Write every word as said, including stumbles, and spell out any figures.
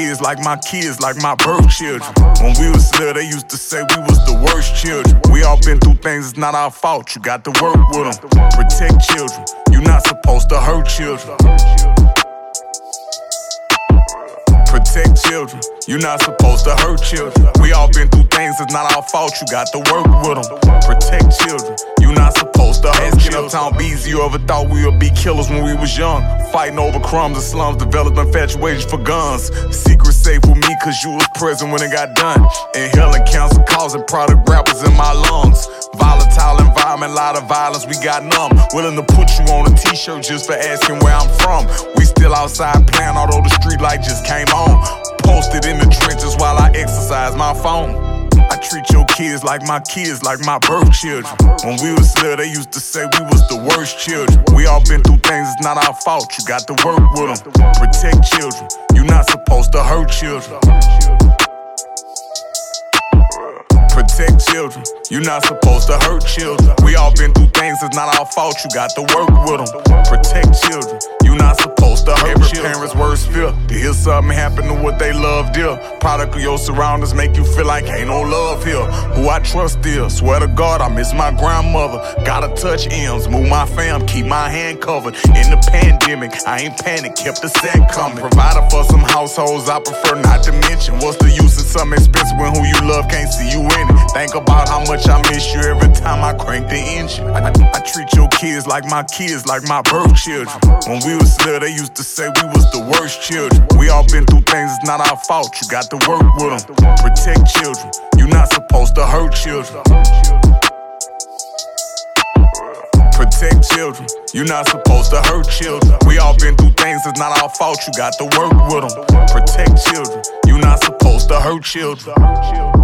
kids like my kids, like my birth children. When we was little, they used to say we was the worst children. We all been through things, it's not our fault. You got to work with them. Protect children. You're not supposed to hurt children. Protect children. You're not supposed to hurt children. We all been through things, it's not our fault. You got to work with them. Protect children. You're not supposed to hurt children. Uptown B's, you ever thought we would be killers when we was young? Fighting over crumbs and slums, developing infatuation for guns. Secret safe with me cause you was present when it got done. Inhaling cancer causing product rappers in my lungs. Volatile environment, lot of violence, we got numb. Willing to put you on a t-shirt just for asking where I'm from. We still outside playing although the street light just came on. Posted in the trenches while I exercise my phone. I treat your kids like my kids, like my birth children. When we was little, they used to say we was the worst children. We all been through things, it's not our fault. You got to work with them. Protect children. You're not supposed to hurt children. Protect children. You're not supposed to hurt children. We all been through things, it's not our fault. You got to work with them. Protect children. You're not supposed to hurt Every children. Parent's worst fear to hear something happen to what they love dear. Product of your surroundings make you feel like ain't no love here. Who I trust dear. Swear to God I miss my grandmother. Gotta touch M's, move my fam, keep my hand covered. In the pandemic, I ain't panicked, kept the set coming. Provided for some households I prefer not to mention. What's the use of something expensive when who you love can't see you in it? Think about how much I miss you every time I crank the engine. I, I, I treat your kids like my kids, like my birth children. When we was little, they used to say we was the worst children. We all been through things, it's not our fault. You got to work with them. Protect children. You're not supposed to hurt children. Protect children. You're not supposed to hurt children. We all been through things, it's not our fault. You got to work with them. Protect children. You're not supposed to hurt children.